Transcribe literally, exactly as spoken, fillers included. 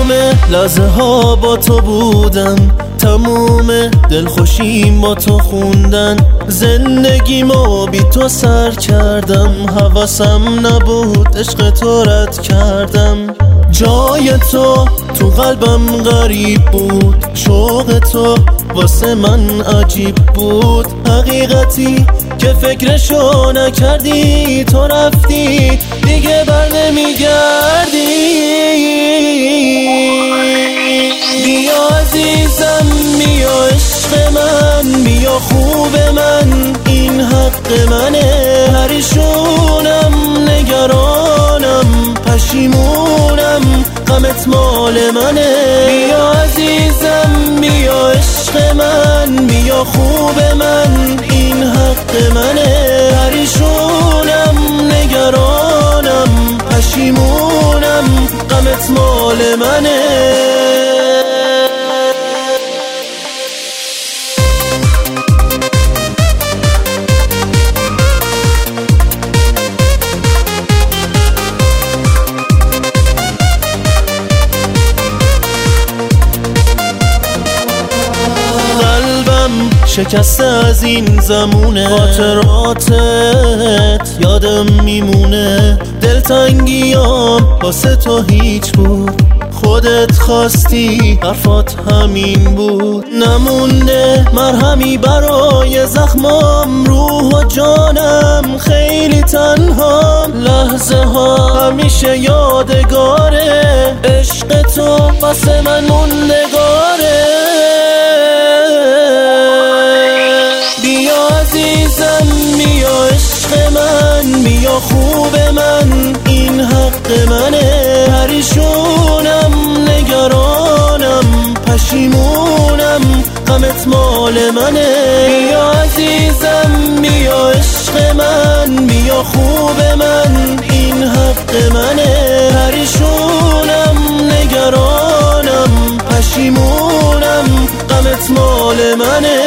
تموم لحظه ها با تو بودن، تموم دلخوشیم با تو خوندن، زندگیمو بی تو سر کردم، حواسم نبود عشق تو رد کردم. جای تو تو قلبم غریب بود، شوق تو واسه من عجیب بود، حقیقتی که فکرشو نکردی تو رفتی دیگه بر نمیگردی. بیا عزیزم بیا عشق من، بیا خوب من، این حق منه، پریشونم نگرانم پشیمونم غمت مال منه. بیا عزیزم بیا عشق من، بیا خوب من، این حق منه، پریشونم نگرانم پشیمونم غمت مال منه. شکسته از این زمونه، خاطراتت یادم میمونه، دلتنگیام واسه تو هیچ بود، خودت خواستی حرفات همین بود، نمونده مرهمی برای زخمام، روح و جانم خیلی تنها، لحظه ها همیشه یادگاره، عشق تو واسه من موندگاره. بیا عزیزم بیا عشق من، بیا خوب من، این حق منه، پریشونم نگرانم پشیمونم غمت مال منه. بیا عزیزم بیا عشق من، بیا خوب من، این حق منه، پریشونم نگرانم پشیمونم غمت مال منه.